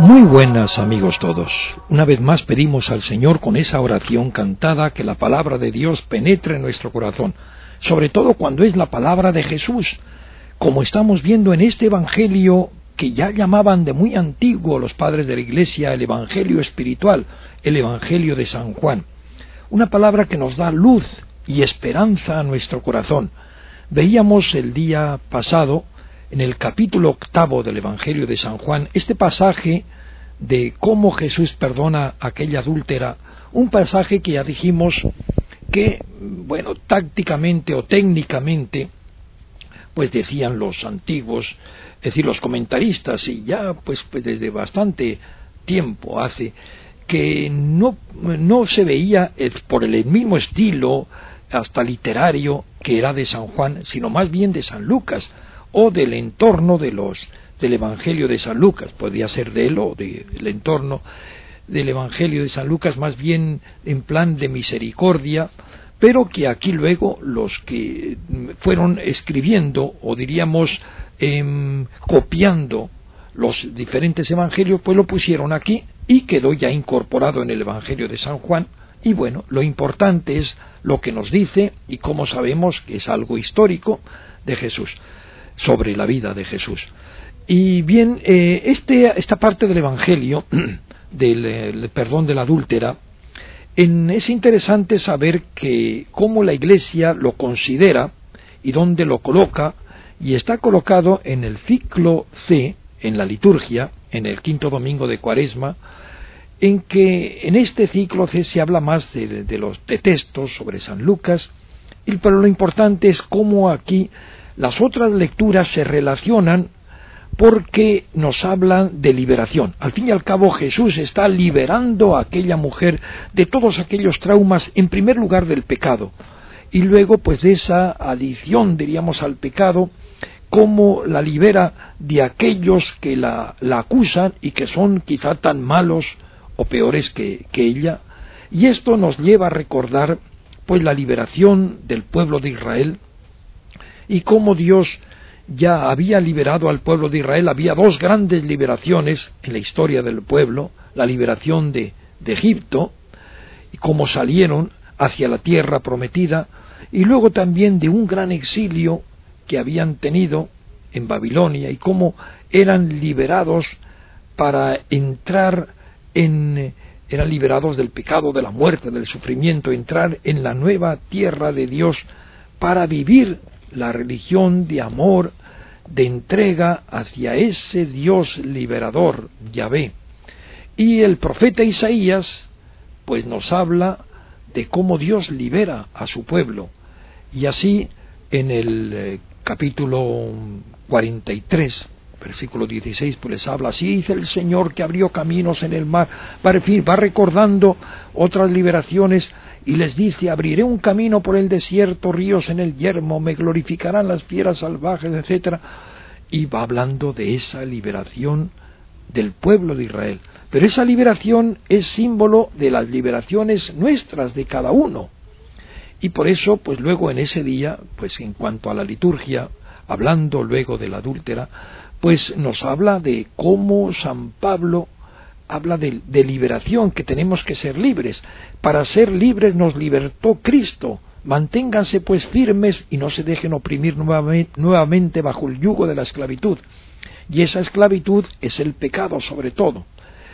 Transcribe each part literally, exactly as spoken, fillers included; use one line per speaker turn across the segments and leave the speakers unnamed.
Muy buenas, amigos todos. Una vez más pedimos al Señor con esa oración cantada que la palabra de Dios penetre en nuestro corazón, sobre todo cuando es la palabra de Jesús, como estamos viendo en este Evangelio que ya llamaban de muy antiguo los padres de la Iglesia el Evangelio espiritual, el Evangelio de San Juan. Una palabra que nos da luz y esperanza a nuestro corazón. Veíamos el día pasado, en el capítulo octavo del Evangelio de San Juan, este pasaje de cómo Jesús perdona a aquella adúltera, un pasaje que ya dijimos que, bueno, tácticamente o técnicamente, pues decían los antiguos, es decir, los comentaristas, y ya pues, pues desde bastante tiempo hace, que no, no se veía por el mismo estilo, hasta literario, que era de San Juan, sino más bien de San Lucas, o del entorno de los del Evangelio de San Lucas, podría ser de él o del entorno del Evangelio de San Lucas, más bien en plan de misericordia, pero que aquí luego los que fueron escribiendo, o diríamos eh, copiando los diferentes evangelios, pues lo pusieron aquí y quedó ya incorporado en el Evangelio de San Juan. Y bueno, lo importante es lo que nos dice y cómo sabemos que es algo histórico de Jesús, sobre la vida de Jesús. Y bien, eh, este, esta parte del Evangelio, del el perdón de la adúltera, en, es interesante saber que cómo la Iglesia lo considera y dónde lo coloca, y está colocado en el ciclo C, en la liturgia, en el quinto domingo de Cuaresma, en que en este ciclo C se habla más de, de los de textos sobre San Lucas, y, pero lo importante es cómo aquí las otras lecturas se relacionan porque nos hablan de liberación. Al fin y al cabo, Jesús está liberando a aquella mujer de todos aquellos traumas, en primer lugar del pecado, y luego pues de esa adicción, diríamos, al pecado, cómo la libera de aquellos que la, la acusan y que son quizá tan malos o peores que, que ella. Y esto nos lleva a recordar pues la liberación del pueblo de Israel, y cómo Dios ya había liberado al pueblo de Israel. Había dos grandes liberaciones en la historia del pueblo: la liberación de, de Egipto, y cómo salieron hacia la tierra prometida, y luego también de un gran exilio que habían tenido en Babilonia, y cómo eran liberados para entrar en, eran liberados del pecado, de la muerte, del sufrimiento, entrar en la nueva tierra de Dios para vivir la religión de amor, de entrega hacia ese Dios liberador, Yahvé. Y el profeta Isaías pues nos habla de cómo Dios libera a su pueblo, y así en el eh, capítulo cuarenta y tres, versículo dieciséis, pues les habla: así dice el Señor que abrió caminos en el mar. Va, en fin, va recordando otras liberaciones y les dice: abriré un camino por el desierto, ríos en el yermo, me glorificarán las fieras salvajes, etcétera. Y va hablando de esa liberación del pueblo de Israel. Pero esa liberación es símbolo de las liberaciones nuestras, de cada uno. Y por eso, pues luego en ese día, pues en cuanto a la liturgia, hablando luego de la adúltera, pues nos habla de cómo San Pablo habla de, de liberación, que tenemos que ser libres. Para ser libres nos libertó Cristo. Manténganse pues firmes y no se dejen oprimir nuevamente, nuevamente bajo el yugo de la esclavitud. Y esa esclavitud es el pecado, sobre todo.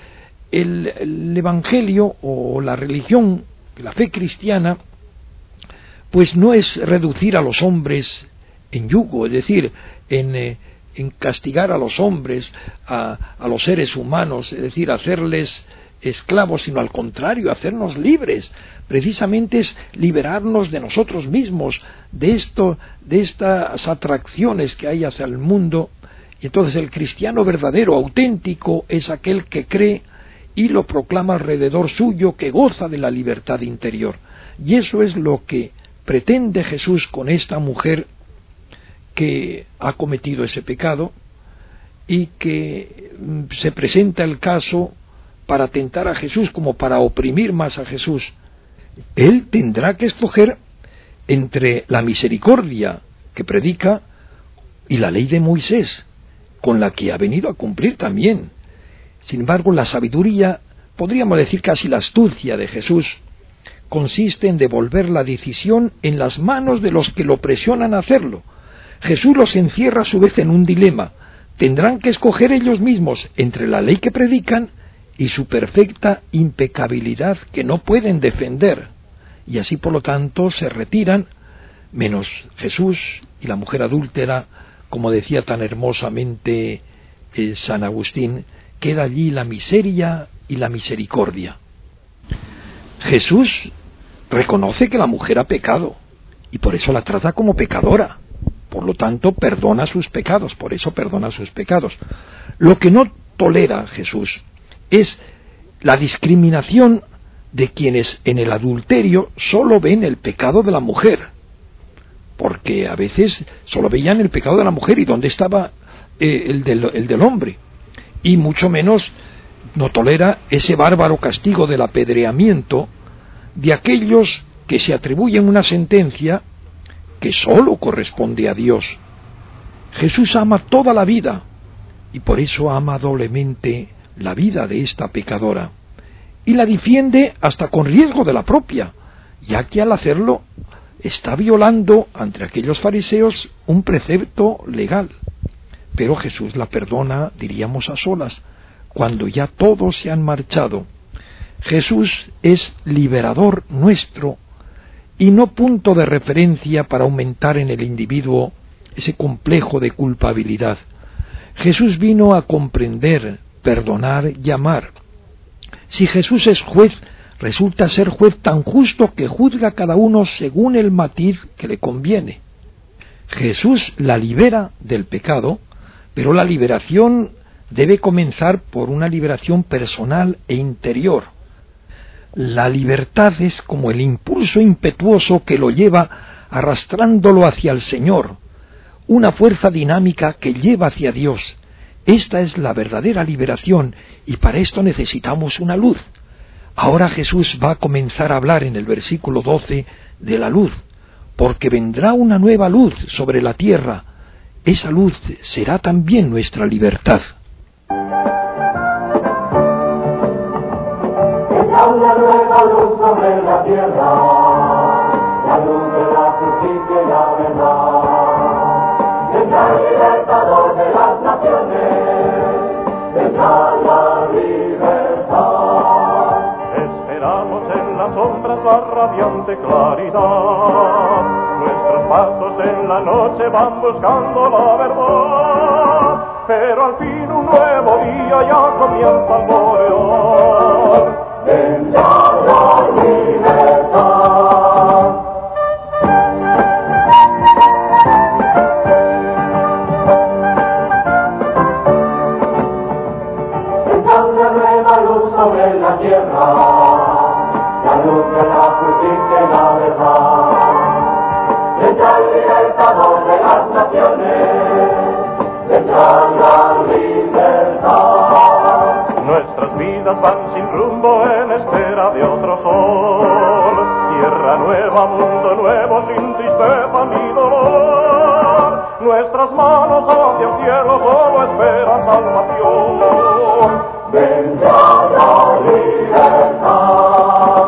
El, el Evangelio o la religión, la fe cristiana, pues no es reducir a los hombres en yugo, es decir, en... Eh, en castigar a los hombres, a, a los seres humanos, es decir, hacerles esclavos, sino al contrario, hacernos libres. Precisamente es liberarnos de nosotros mismos, de esto, de estas atracciones que hay hacia el mundo. Y entonces el cristiano verdadero, auténtico, es aquel que cree y lo proclama alrededor suyo, que goza de la libertad interior. Y eso es lo que pretende Jesús con esta mujer que ha cometido ese pecado, y que se presenta el caso para tentar a Jesús, como para oprimir más a Jesús. Él tendrá que escoger entre la misericordia que predica y la ley de Moisés, con la que ha venido a cumplir también. Sin embargo, la sabiduría, podríamos decir casi la astucia de Jesús, consiste en devolver la decisión en las manos de los que lo presionan a hacerlo. Jesús los encierra a su vez en un dilema. Tendrán que escoger ellos mismos entre la ley que predican y su perfecta impecabilidad que no pueden defender. Y así, por lo tanto, se retiran, menos Jesús y la mujer adúltera, como decía tan hermosamente eh, San Agustín, queda allí la miseria y la misericordia. Jesús reconoce que la mujer ha pecado y por eso la trata como pecadora. Por lo tanto, perdona sus pecados, por eso perdona sus pecados. Lo que no tolera Jesús es la discriminación de quienes en el adulterio solo ven el pecado de la mujer, porque a veces solo veían el pecado de la mujer y dónde estaba eh, el, del, el del hombre, y mucho menos no tolera ese bárbaro castigo del apedreamiento de aquellos que se atribuyen una sentencia que sólo corresponde a Dios. Jesús ama toda la vida y por eso ama doblemente la vida de esta pecadora y la defiende hasta con riesgo de la propia, ya que al hacerlo está violando ante aquellos fariseos un precepto legal. Pero Jesús la perdona, diríamos a solas, cuando ya todos se han marchado. Jesús es liberador nuestro y no punto de referencia para aumentar en el individuo ese complejo de culpabilidad. Jesús vino a comprender, perdonar y amar. Si Jesús es juez, resulta ser juez tan justo que juzga a cada uno según el matiz que le conviene. Jesús la libera del pecado, pero la liberación debe comenzar por una liberación personal e interior. La libertad es como el impulso impetuoso que lo lleva arrastrándolo hacia el Señor, una fuerza dinámica que lleva hacia Dios. Esta es la verdadera liberación y para esto necesitamos una luz. Ahora Jesús va a comenzar a hablar en el versículo doce de la luz, porque vendrá una nueva luz sobre la tierra. Esa luz será también nuestra libertad.
Una nueva luz sobre la tierra, la luz de la justicia y la verdad. Vendrá el libertador de las naciones, vendrá la libertad. Esperamos en las sombras la radiante claridad, nuestros pasos en la noche van buscando la verdad, pero al fin un nuevo día ya comienza a morear. Vendrá la libertad. Vendrá una nueva luz sobre la tierra, la luz de la justicia y la verdad. Vendrá el libertador de las naciones, vendrá la libertad. Nuestras vidas van sin rumbo en espera de otro sol, tierra nueva, mundo nuevo, sin tristeza ni dolor. Nuestras manos hacia el cielo solo esperan salvación. Vendrá la libertad.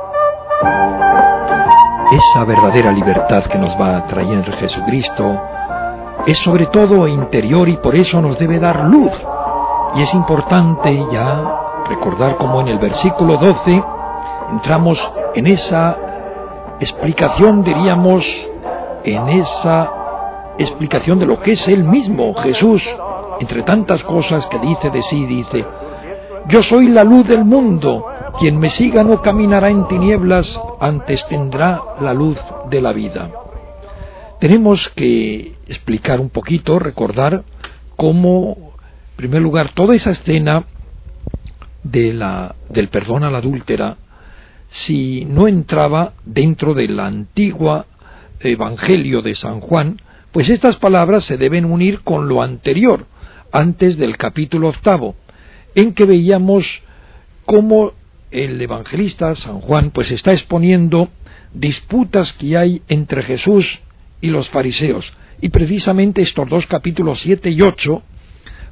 Esa verdadera libertad que nos va a traer Jesucristo es sobre todo interior y por eso nos debe dar luz. Y es importante ya recordar cómo en el versículo doce entramos en esa explicación, diríamos, en esa explicación de lo que es Él mismo, Jesús. Entre tantas cosas que dice de sí, dice: yo soy la luz del mundo, quien me siga no caminará en tinieblas, antes tendrá la luz de la vida. Tenemos que explicar un poquito, recordar cómo, en primer lugar, toda esa escena de la, del perdón a la adúltera, si no entraba dentro del antiguo Evangelio de San Juan, pues estas palabras se deben unir con lo anterior, antes del capítulo octavo, en que veíamos cómo el evangelista San Juan pues está exponiendo disputas que hay entre Jesús y los fariseos, y precisamente estos dos capítulos siete y ocho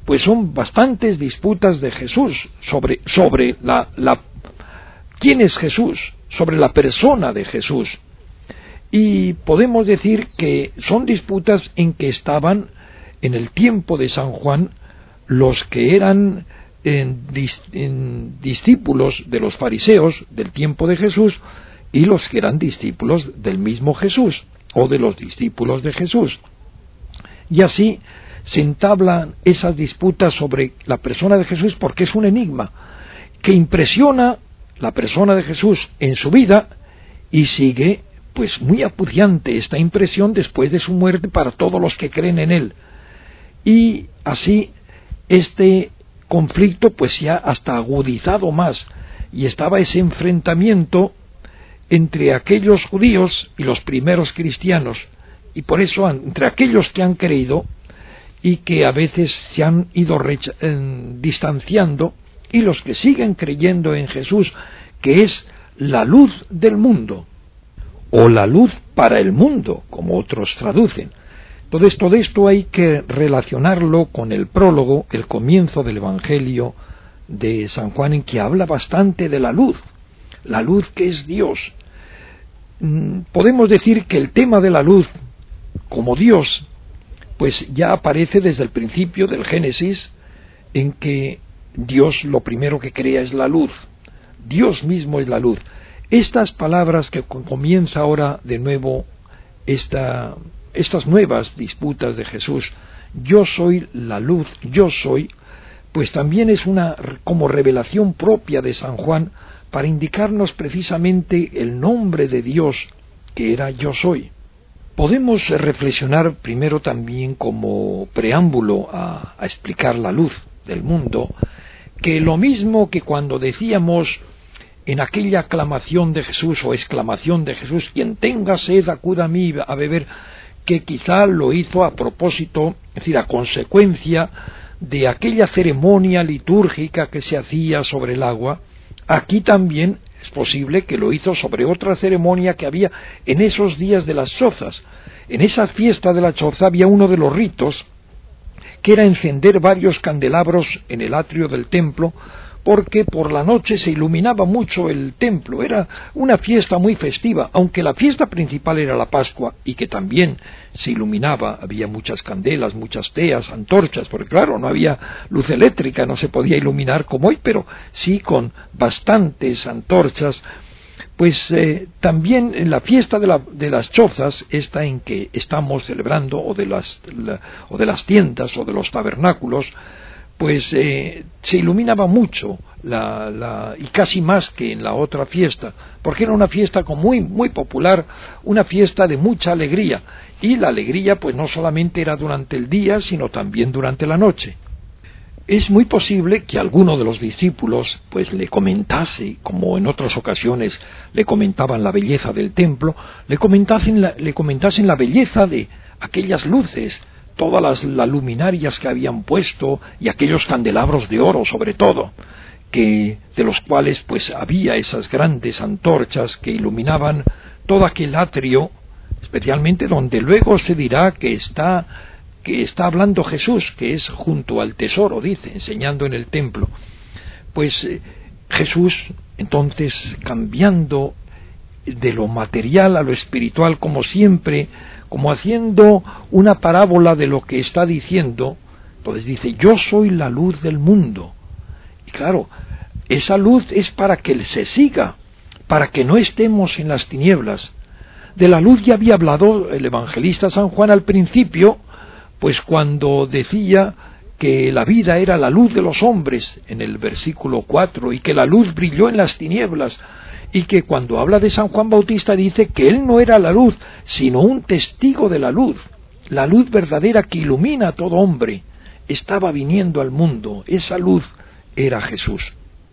pues son bastantes disputas de Jesús sobre, sobre la, la, quién es Jesús, sobre la persona de Jesús. Y podemos decir que son disputas en que estaban en el tiempo de San Juan los que eran en, en, discípulos de los fariseos del tiempo de Jesús y los que eran discípulos del mismo Jesús o de los discípulos de Jesús. Y así se entablan esas disputas sobre la persona de Jesús, porque es un enigma que impresiona la persona de Jesús en su vida y sigue pues muy acuciante esta impresión después de su muerte para todos los que creen en él. Y así este conflicto pues se ha hasta agudizado más, y estaba ese enfrentamiento entre aquellos judíos y los primeros cristianos, y por eso entre aquellos que han creído y que a veces se han ido recha- eh, distanciando, y los que siguen creyendo en Jesús, que es la luz del mundo, o la luz para el mundo, como otros traducen. Entonces, todo esto hay que relacionarlo con el prólogo, el comienzo del Evangelio de San Juan, en que habla bastante de la luz, la luz que es Dios. Podemos decir que el tema de la luz, como Dios, pues ya aparece desde el principio del Génesis, en que Dios lo primero que crea es la luz. Dios mismo es la luz. Estas palabras que comienza ahora de nuevo esta, estas nuevas disputas de Jesús, yo soy la luz, yo soy, pues también es una como revelación propia de San Juan para indicarnos precisamente el nombre de Dios, que era yo soy. Podemos reflexionar primero también como preámbulo a, a explicar la luz del mundo, que lo mismo que cuando decíamos en aquella aclamación de Jesús o exclamación de Jesús, quien tenga sed acuda a mí a beber, que quizá lo hizo a propósito, es decir, a consecuencia de aquella ceremonia litúrgica que se hacía sobre el agua, aquí también es posible que lo hizo sobre otra ceremonia que había en esos días de las chozas. En esa fiesta de la choza había uno de los ritos que era encender varios candelabros en el atrio del templo, porque por la noche se iluminaba mucho el templo. Era una fiesta muy festiva, aunque la fiesta principal era la Pascua, y que también se iluminaba, había muchas candelas, muchas teas, antorchas, porque claro, no había luz eléctrica, no se podía iluminar como hoy, pero sí con bastantes antorchas. Pues eh, también en la fiesta de, la, de las chozas, esta en que estamos celebrando, o de las, la, o de las tiendas, o de los tabernáculos, pues eh, se iluminaba mucho, la, la, y casi más que en la otra fiesta, porque era una fiesta como muy, muy popular, una fiesta de mucha alegría, y la alegría pues no solamente era durante el día, sino también durante la noche. Es muy posible que alguno de los discípulos pues le comentase, como en otras ocasiones le comentaban la belleza del templo, le comentasen la, le comentasen la belleza de aquellas luces, todas las, las luminarias que habían puesto y aquellos candelabros de oro sobre todo, que de los cuales pues había esas grandes antorchas que iluminaban todo aquel atrio, especialmente donde luego se dirá que está que está hablando Jesús, que es junto al tesoro, dice, enseñando en el templo. Pues eh, Jesús, entonces, cambiando de lo material a lo espiritual, como siempre, como haciendo una parábola de lo que está diciendo, entonces dice, yo soy la luz del mundo. Y claro, esa luz es para que se siga, para que no estemos en las tinieblas. De la luz ya había hablado el evangelista San Juan al principio, pues cuando decía que la vida era la luz de los hombres, en el versículo cuatro, y que la luz brilló en las tinieblas, y que cuando habla de San Juan Bautista dice que él no era la luz, sino un testigo de la luz, la luz verdadera que ilumina a todo hombre, estaba viniendo al mundo, esa luz era Jesús.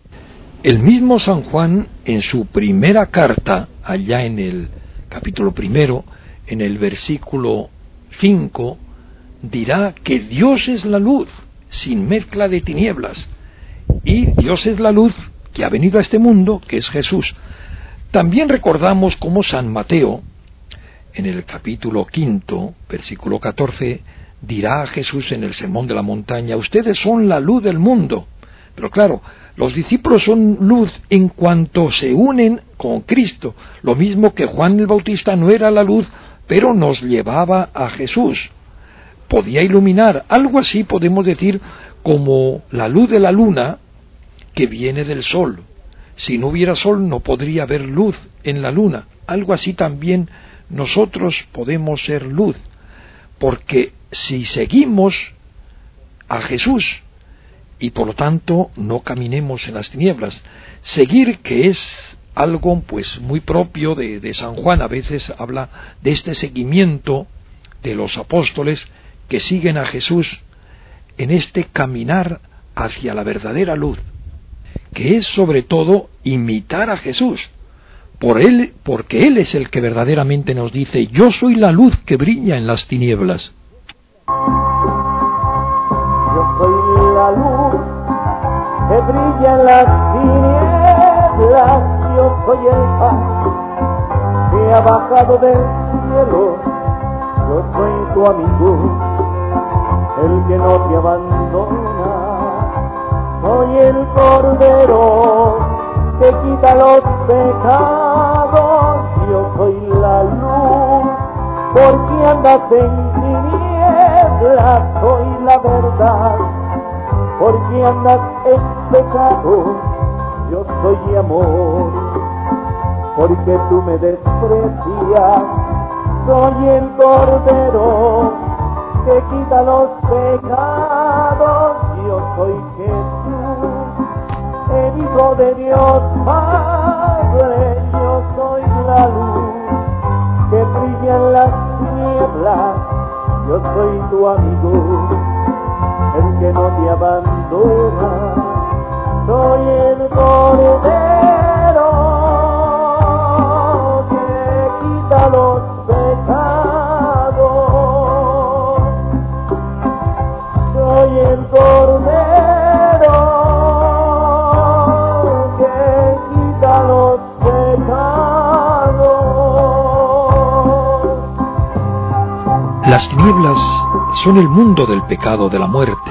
El mismo San Juan, en su primera carta, allá en el capítulo primero, en el versículo cinco, dirá que Dios es la luz, sin mezcla de tinieblas, y Dios es la luz que ha venido a este mundo, que es Jesús. También recordamos cómo San Mateo, en el capítulo quinto, versículo catorce, dirá Jesús en el Sermón de la Montaña: ustedes son la luz del mundo. Pero claro, los discípulos son luz en cuanto se unen con Cristo, lo mismo que Juan el Bautista no era la luz, pero nos llevaba a Jesús. Podía iluminar, algo así podemos decir como la luz de la luna que viene del sol. Si no hubiera sol no podría haber luz en la luna. Algo así también nosotros podemos ser luz, porque si seguimos a Jesús, y por lo tanto no caminemos en las tinieblas, seguir, que es algo pues muy propio de, de San Juan, a veces habla de este seguimiento de los apóstoles que siguen a Jesús en este caminar hacia la verdadera luz, que es sobre todo imitar a Jesús, por él, porque Él es el que verdaderamente nos dice: yo soy la luz que brilla en las tinieblas.
Yo soy la luz que brilla en las tinieblas, yo soy el pan que ha bajado del cielo, yo soy tu amigo, el que no te abandona, soy el cordero que quita los pecados, yo soy la luz, porque andas en tinieblas, soy la verdad, porque andas en pecado, yo soy amor, porque tú me desprecias, soy el cordero que quita los pecados, yo soy Jesús, el Hijo de Dios Padre, yo soy la luz que brilla en las tinieblas, yo soy tu amigo, el que no te abandona, soy el cordero que quita los pecados, soy el cordero que quita los pecados.
Las tinieblas son el mundo del pecado, de la muerte.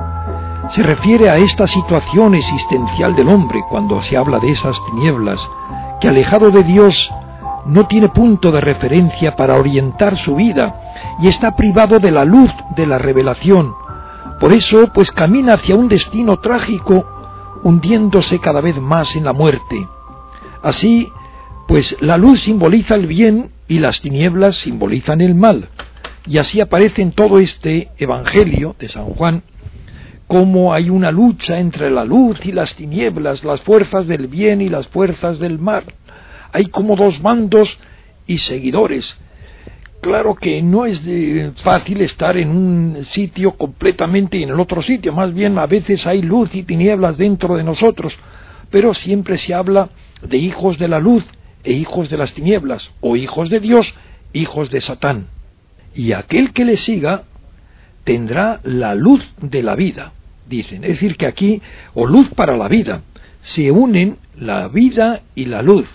Se refiere a esta situación existencial del hombre cuando se habla de esas tinieblas, que alejado de Dios no tiene punto de referencia para orientar su vida y está privado de la luz de la revelación. Por eso, pues camina hacia un destino trágico, hundiéndose cada vez más en la muerte. Así, pues la luz simboliza el bien y las tinieblas simbolizan el mal. Y así aparece en todo este Evangelio de San Juan, cómo hay una lucha entre la luz y las tinieblas, las fuerzas del bien y las fuerzas del mal. Hay como dos bandos y seguidores. Claro que no es de fácil estar en un sitio completamente y en el otro sitio, más bien a veces hay luz y tinieblas dentro de nosotros, pero siempre se habla de hijos de la luz e hijos de las tinieblas, o hijos de Dios, hijos de Satán. Y aquel que le siga tendrá la luz de la vida, dicen. Es decir, que aquí, o luz para la vida, se unen la vida y la luz.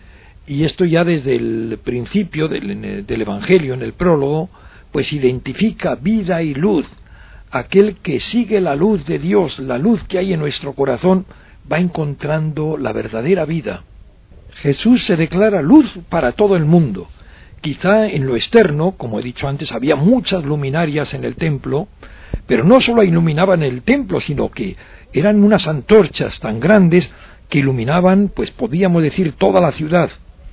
Y esto ya desde el principio del, del Evangelio, en el prólogo, pues identifica vida y luz. Aquel que sigue la luz de Dios, la luz que hay en nuestro corazón, va encontrando la verdadera vida. Jesús se declara luz para todo el mundo. Quizá en lo externo, como he dicho antes, había muchas luminarias en el templo, pero no solo iluminaban el templo, sino que eran unas antorchas tan grandes que iluminaban, pues podíamos decir, toda la ciudad.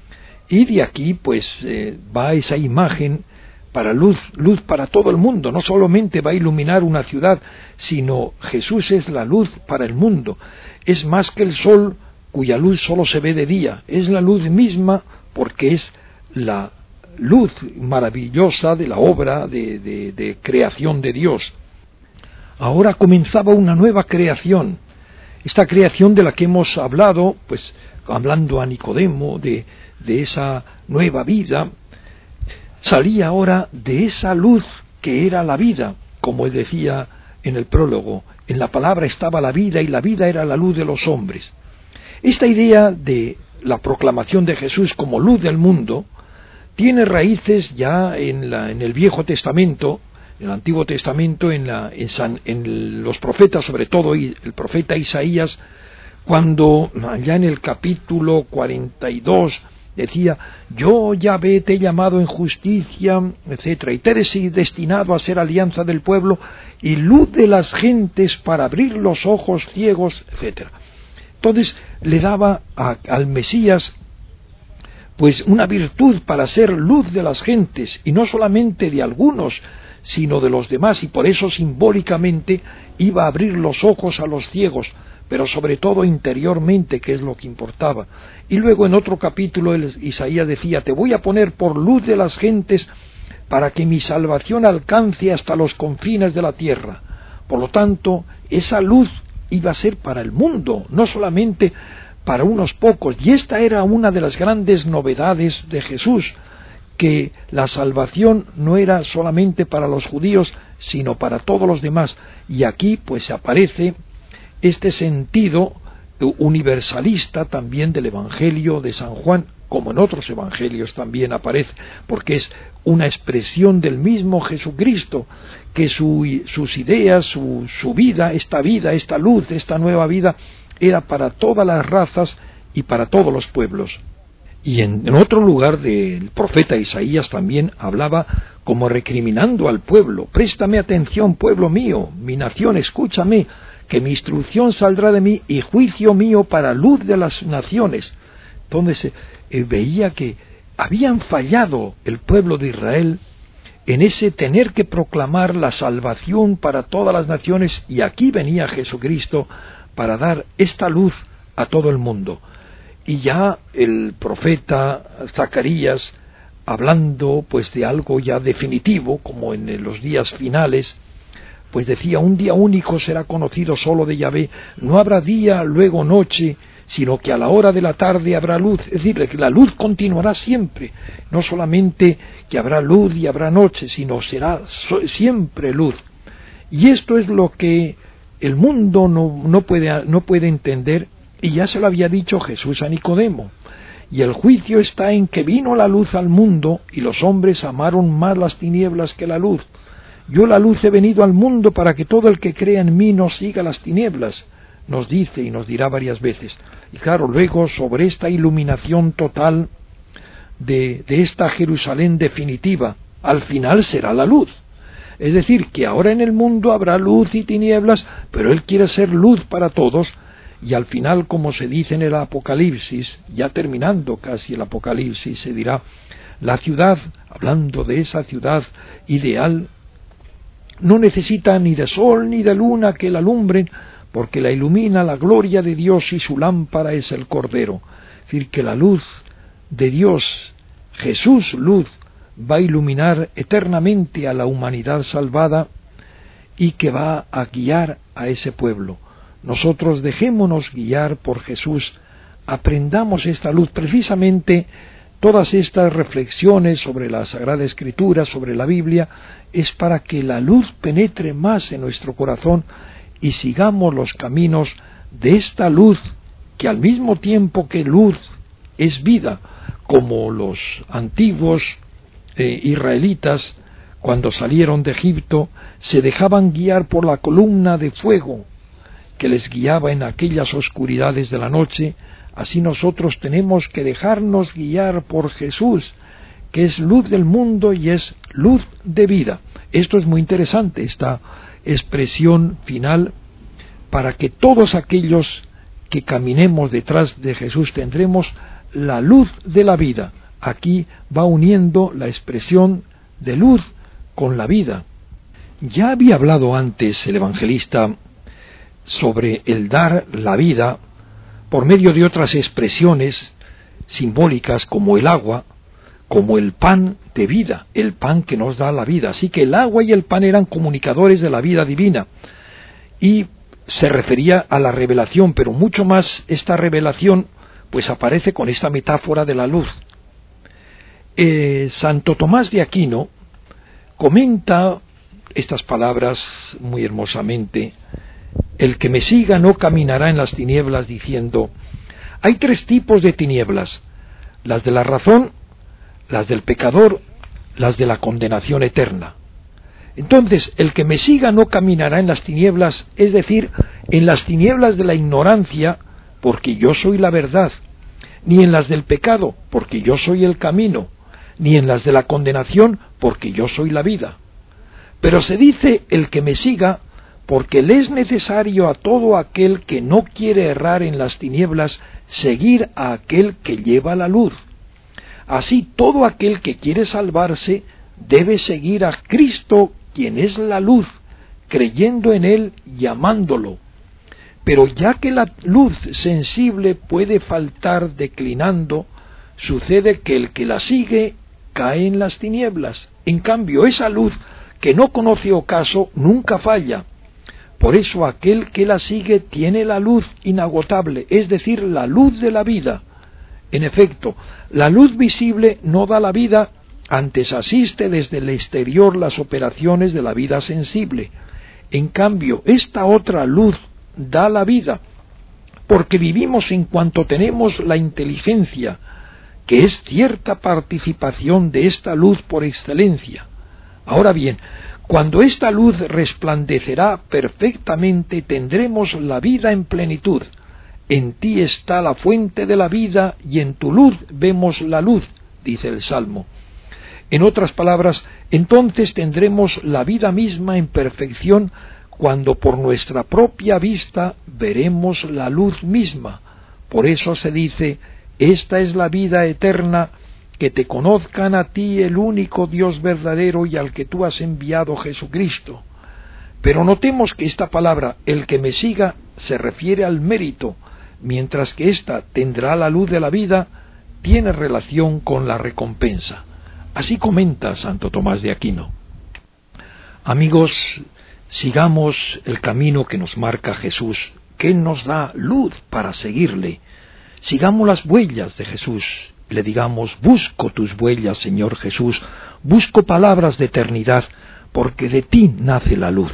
Y de aquí, pues, eh, va esa imagen para luz, luz para todo el mundo. No solamente va a iluminar una ciudad, sino Jesús es la luz para el mundo. Es más que el sol, cuya luz solo se ve de día. Es la luz misma, porque es la luz maravillosa de la obra de, de, de creación de Dios. Ahora comenzaba una nueva creación, esta creación de la que hemos hablado, pues hablando a Nicodemo de, de esa nueva vida, salía ahora de esa luz que era la vida, como él decía en el prólogo, en la palabra estaba la vida y la vida era la luz de los hombres. Esta idea de la proclamación de Jesús como luz del mundo tiene raíces ya en, la, en el Viejo Testamento, en el Antiguo Testamento, en, la, en, San, en los profetas, sobre todo el profeta Isaías, cuando allá en el capítulo cuarenta y dos decía: yo Yahvé te he llamado en justicia, etcétera, y te he destinado a ser alianza del pueblo y luz de las gentes para abrir los ojos ciegos, etcétera. Entonces le daba a, al Mesías pues una virtud para ser luz de las gentes, y no solamente de algunos, sino de los demás, y por eso simbólicamente iba a abrir los ojos a los ciegos, pero sobre todo interiormente, que es lo que importaba. Y luego en otro capítulo Isaías decía: te voy a poner por luz de las gentes para que mi salvación alcance hasta los confines de la tierra. Por lo tanto, esa luz iba a ser para el mundo, no solamente para unos pocos, y esta era una de las grandes novedades de Jesús, que la salvación no era solamente para los judíos, sino para todos los demás. Y aquí pues aparece este sentido universalista también del Evangelio de San Juan, como en otros evangelios también aparece, porque es una expresión del mismo Jesucristo, que su, sus ideas, su, su vida, esta vida, esta luz, esta nueva vida, era para todas las razas y para todos los pueblos. Y en, en otro lugar del profeta Isaías también hablaba como recriminando al pueblo: préstame atención, pueblo mío, mi nación, escúchame, que mi instrucción saldrá de mí y juicio mío para luz de las naciones. Entonces eh, veía que habían fallado el pueblo de Israel en ese tener que proclamar la salvación para todas las naciones, y aquí venía Jesucristo para dar esta luz a todo el mundo. Y ya el profeta Zacarías, hablando pues de algo ya definitivo, como en los días finales, pues decía: un día único será conocido solo de Yahvé, no habrá día, luego noche, sino que a la hora de la tarde habrá luz. Es decir, que la luz continuará siempre, no solamente que habrá luz y habrá noche, sino será siempre luz. Y esto es lo que el mundo no, no puede, no puede entender, y ya se lo había dicho Jesús a Nicodemo. Y el juicio está en que vino la luz al mundo, y los hombres amaron más las tinieblas que la luz. Yo la luz he venido al mundo para que todo el que crea en mí no siga las tinieblas, nos dice y nos dirá varias veces. Y claro, luego sobre esta iluminación total de, de esta Jerusalén definitiva, al final será la luz. Es decir, que ahora en el mundo habrá luz y tinieblas, pero Él quiere ser luz para todos, y al final, como se dice en el Apocalipsis, ya terminando casi el Apocalipsis, se dirá: la ciudad, hablando de esa ciudad ideal, no necesita ni de sol ni de luna que la alumbren, porque la ilumina la gloria de Dios y su lámpara es el Cordero. Es decir, que la luz de Dios, Jesús luz, va a iluminar eternamente a la humanidad salvada, y que va a guiar a ese pueblo. Nosotros dejémonos guiar por Jesús, aprendamos esta luz. Precisamente todas estas reflexiones sobre la Sagrada Escritura, sobre la Biblia, es para que la luz penetre más en nuestro corazón y sigamos los caminos de esta luz, que al mismo tiempo que luz es vida, como los antiguos eh, israelitas, cuando salieron de Egipto, se dejaban guiar por la columna de fuego que les guiaba en aquellas oscuridades de la noche. Así nosotros tenemos que dejarnos guiar por Jesús, que es luz del mundo y es luz de vida. Esto es muy interesante, esta expresión final, para que todos aquellos que caminemos detrás de Jesús tendremos la luz de la vida. Aquí va uniendo la expresión de luz con la vida. Ya había hablado antes el evangelista sobre el dar la vida por medio de otras expresiones simbólicas, como el agua, como el pan de vida, el pan que nos da la vida. Así que el agua y el pan eran comunicadores de la vida divina, y se refería a la revelación, pero mucho más esta revelación pues aparece con esta metáfora de la luz. Eh, Santo Tomás de Aquino comenta estas palabras muy hermosamente: el que me siga no caminará en las tinieblas, diciendo: hay tres tipos de tinieblas, las de la razón, las del pecador, las de la condenación eterna. Entonces, el que me siga no caminará en las tinieblas, es decir, en las tinieblas de la ignorancia, porque yo soy la verdad, ni en las del pecado, porque yo soy el camino, ni en las de la condenación, porque yo soy la vida. Pero se dice el que me siga, porque le es necesario a todo aquel que no quiere errar en las tinieblas, seguir a aquel que lleva la luz. Así, todo aquel que quiere salvarse debe seguir a Cristo, quien es la luz, creyendo en Él y amándolo. Pero ya que la luz sensible puede faltar declinando, sucede que el que la sigue cae en las tinieblas. En cambio, esa luz que no conoce ocaso nunca falla. Por eso aquel que la sigue tiene la luz inagotable, es decir, la luz de la vida. En efecto, la luz visible no da la vida, antes asiste desde el exterior las operaciones de la vida sensible. En cambio, esta otra luz da la vida, porque vivimos en cuanto tenemos la inteligencia, que es cierta participación de esta luz por excelencia. Ahora bien, cuando esta luz resplandecerá perfectamente, tendremos la vida en plenitud. En ti está la fuente de la vida, y en tu luz vemos la luz, dice el Salmo. En otras palabras, entonces tendremos la vida misma en perfección, cuando por nuestra propia vista veremos la luz misma. Por eso se dice, esta es la vida eterna, que te conozcan a ti, el único Dios verdadero, y al que tú has enviado, Jesucristo. Pero notemos que esta palabra, el que me siga, se refiere al mérito, mientras que ésta tendrá la luz de la vida, tiene relación con la recompensa. Así comenta Santo Tomás de Aquino. Amigos, sigamos el camino que nos marca Jesús, que Él nos da luz para seguirle. Sigamos las huellas de Jesús. Le digamos, busco tus huellas, Señor Jesús, busco palabras de eternidad, porque de ti nace la luz.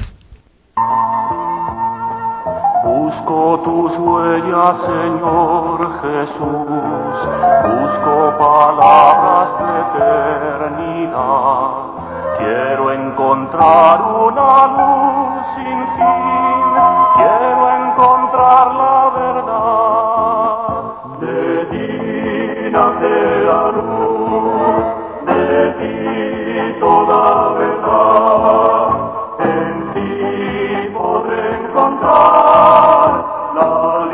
Busco tus huellas, Señor Jesús, busco palabras de eternidad. Quiero encontrar una luz sin fin, quiero encontrar la verdad. De ti nace la luz, de ti toda verdad, en ti podré encontrar la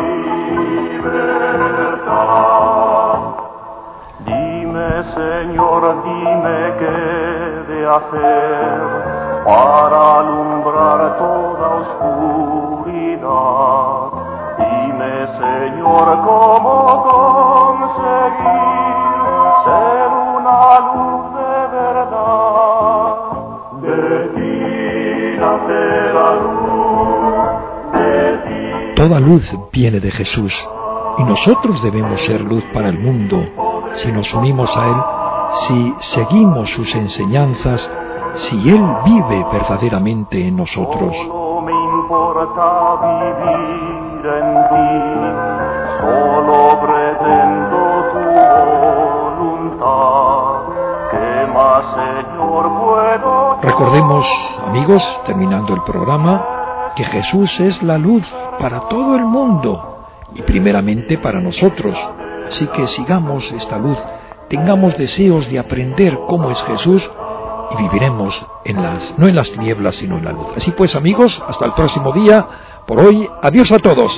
libertad. Dime, Señor, dime qué de hacer para alumbrar toda oscuridad. Dime, Señor, cómo conseguir ser una luz de verdad. De ti nace la luz, de ti.
Toda luz viene de Jesús, y nosotros debemos ser luz para el mundo, si nos unimos a Él, si seguimos sus enseñanzas, si Él vive verdaderamente en nosotros.
Solo me importa vivir en ti, solo pretendo tu voluntad. ¿Qué más, Señor, puedo yo?
Recordemos, amigos, terminando el programa, que Jesús es la luz para todo el mundo y primeramente para nosotros. Así que sigamos esta luz, tengamos deseos de aprender cómo es Jesús y viviremos en las, no en las tinieblas, sino en la luz. Así pues, amigos, hasta el próximo día. Por hoy, adiós a todos.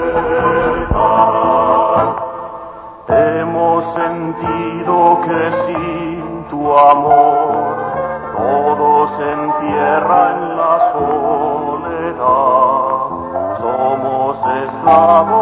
Hemos sentido que sin tu amor todo se encierra en la soledad. Somos esclavos